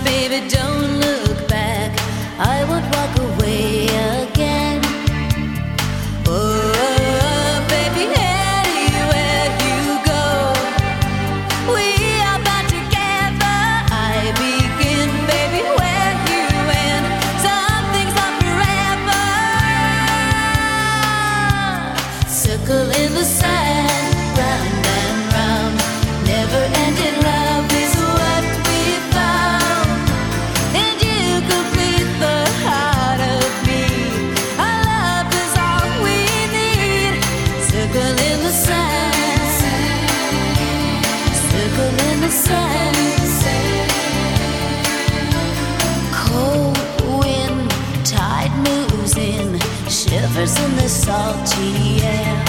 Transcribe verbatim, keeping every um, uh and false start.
baby, don't look back. I won't walk away again. Oh, baby, anywhere you go, we are bound together. I begin, baby, where you end. Some things are forever. Circle in the sand, round and round. Never-ending love is what we found, and you complete the heart of me. Our love is all we need. Circle in the sand, circle in the sand. Cold wind, tide moves in, shivers in the salty air.